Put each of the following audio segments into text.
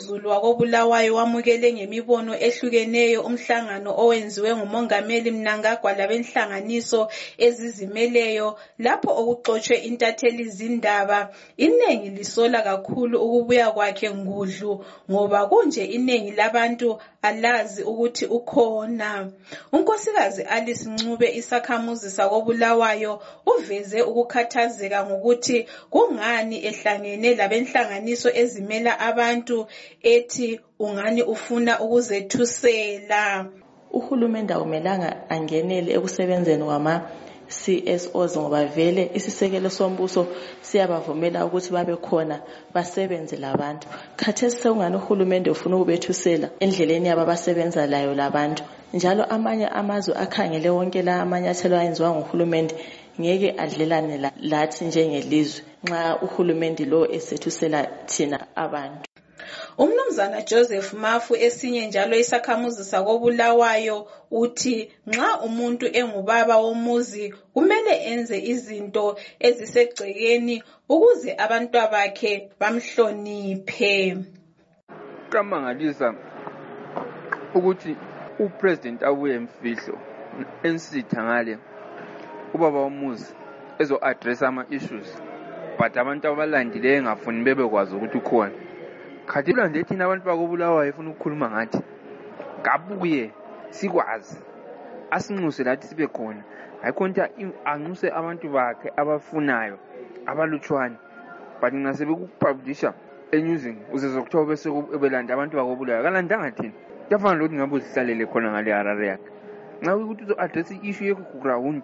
Zulu wakoBulawayo wamukele ngemibono ehlukeneyo umhlangano owenziwe nguMongameli Mnangagwa labenhlanganiso ezizimeleyo lapho okuxoxwe intatheli zindaba. Inengi lisola kakhulu ukubuya kwakhe ngudlu ngoba kunje inengi labantu alazi ukuthi ukhona. Unkosikazi Alice Ncube isakhamuzi sakoBulawayo uveze ukukhathazeka ngokuthi kungani ehlangene labenhlanganiso ezimela abantu ethi ungani ufuna ukuzethusela. Uhulumende akumelanga angenele ekusebenzeni CSOs ngoba vele isisekelo sombuso siyabavumela ukuthi babe khona basebenze labantu. Khathesi sekungani uhulumende ufuna ukubethusela endleleni yabo abasebenza layo labantu. Njalo amanye amazwe akhangele wonke la amanyathelo ayenziwa nguhulumende ngeke adlelane lathi njengelizwe nxa uhulumende lo esethusela thina abantu. Umnumzana Joseph Mafu esinye njalo isakhamuzi sakoBulawayo uthi nxa umuntu engubaba womuzi kumele enze izinto ezisegcekeni ukuze abantwana bakhe bamhloniphe. Kamangalisa ukuthi upresident abuye emfihlo ensitha ngale ubaba womuzi ezo address ama issues but abantu abalandileyo engafuni bebekwazi ukuthi ukhona. Khathi lande thina abantu bakoBulawayo efuna ukukhuluma ngathi kabuye sikwazi asinxuse lathi sibe khona ayikhonta anxuse abantu bakhe abafunayo abalutshwane but ngase bekupublisha enyusing uzezokuthiwa bese ebelanda abantu bakoBulawayo kalandanga thina yafana lokuthi ngabe usihlalele khona ngale Harare yakhe nxa ukuthi uzo address issue yeground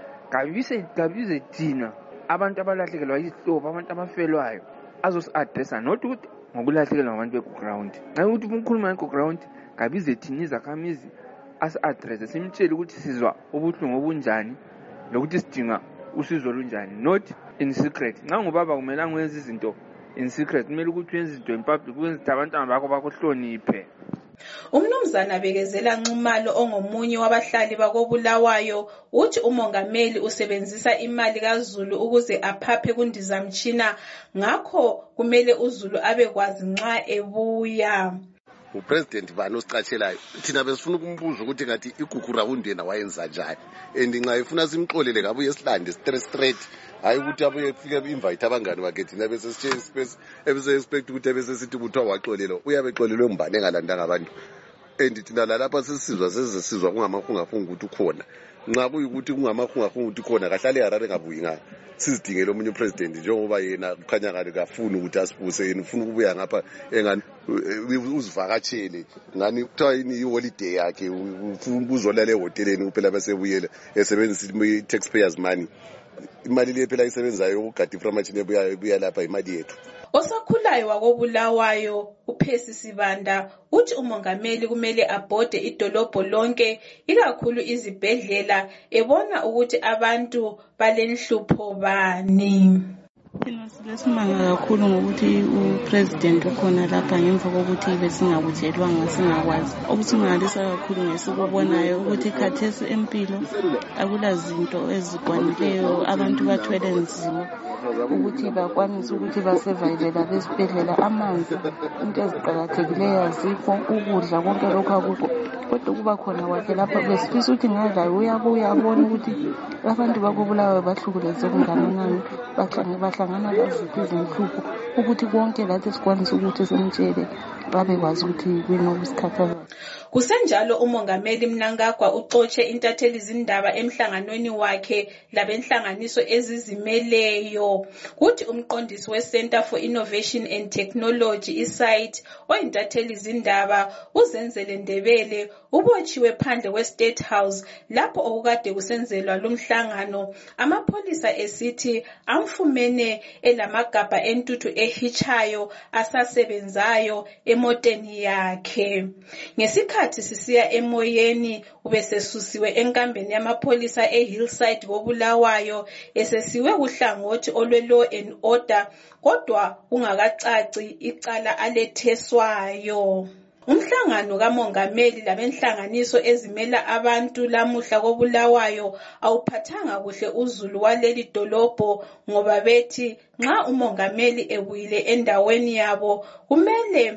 kabize thina abantu abalahlekelwa yisihlobo abantu abafelwayo azos addressa not ukuthi ngokulahlekelwa ngabantu beground nxa ukuthi umkhuluma ngeground kabize thina izakhamizi as-address simtshele ukuthi sizwa ubuhlungu obunjani lokuthi sidinga usizo olunjani not in secret. Nxa ngubaba kumele ngwenze izinto in secret, kumele ukuthi wenze izinto in public ukuze abantwana bakho bakuhloniphe. Umnumzana Bekezela Nxumalo ongomunye wabahlali bakoBulawayo uthi umongameli usebenzisa imali kaZulu ukuze aphaphe kundizamtshina ngakho kumele uZulu abekwazi nxa ebuya. Upresident bani osicatshelayo thina besifuna ukumbuza ukuthi ngathi igugurahundi yena wayenza njani and nxa efuna simxolele ngabuye esilande straight hayi ukuthi abuye efike invite abangani bakhe thina bese sithe space ebese expect ukuthi bese sithi kuthiwa waxolelwa uyabe exolelwe mbane engalandanga abantu and thina lapha sesizwa kungamahungafunga ukuthi ukhona nxa kuyikuthi kungamahungafunga ukuthi khona kahlale eHarare ngabuyi nga sizidingele omunye upresident njengoba yena kukhanya ngani kafuni ukuthi asibuse yena ufuna ukubuya ngapha engani uzivakatshele ngani kuthiwa yini iholiday yakhe ufuna ukuzolala ehoteleni kuphela bese buyela esebenzisa i-taxpayers money. Imali le phela isebenzayo ukugadi framachine ebuya lapha imali yethu. Osakhulayo wakoBulawayo uPhesi Sibanda uthi umongameli kumele abhode idolobho lonke ikakhulu izibhedlela ebona ukuthi abantu balenhlupho bani. Thina silesimanga kakhulu ngokuthi upresident ukhona lapha ngemva kokuthi besingabutshelwanga singakwazi. Okusingalisa kakhulu ngesikubonayo ukuthi khathesi empilo akulazinto ezikwanileyo abantu bathwele nzima ukuthi bakwanise ukuthi basevayilela besibhedlela amanzi into eziqakathekileyo azikho ukudla konke lokho akukho kodwa kuba khona kwakhe lapha besifisa ukuthi ngalayo uyabuya abone ukuthi abantu bakoBulawayo bahlukuleze kungakanani bahlangana laziphi izinhlupho ukuthi konke lathi sikwanise ukuthi simtshele babekwazi ukuthi kunokusikhathaza. Kusenjalo umongameli Mnangagwa uxoxe intatheli zindaba emhlanganweni wakhe labenhlanganiso ezizimeleyo. Kuthi umqondisi weCenter for Innovation and Technology isite oyintatheli zindaba uZenzele Ndebele ubotshiwe phandle kweState House lapho okukade kusenzelwa lumhlangano amapholisa esithi amfumene elamagabha entuthu ehichayo asasebenzayo emoteni yakhe. Ngesikhathi sisiya emoyeni ubesesusiwe enkambeni yamapholisa eHillside koBulawayo esesiwe kuhlangothi olwe-law and order kodwa ungakacaci icala aletheswayo. Umhlangano kamongameli labenhlanganiso ezimela abantu lamuhla koBulawayo awuphathanga kuhle uZulu waleli dolobho ngoba bethi nxa umongameli ebuyile endaweni yabo kumele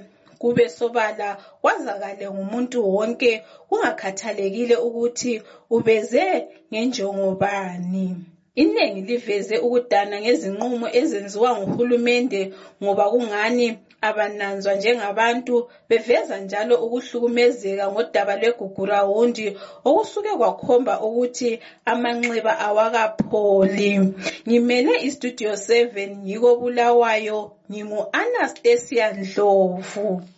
kube sobala kwazakale ngumuntu wonke kungakhathalekile ukuthi ubeze ngenjongo bani. Iningi liveze ukudana ngezinqumo ezenziwa nguhulumende ngoba kungani abananzwa njengabantu beveza njalo ukuhlukumezeka ngodaba lweGugurawundi okusuke kwakhomba ukuthi amanxeba awakapholi. Ngimele iStudio 7 yiko Bulawayo, ngingu Anastasia Ndlovu.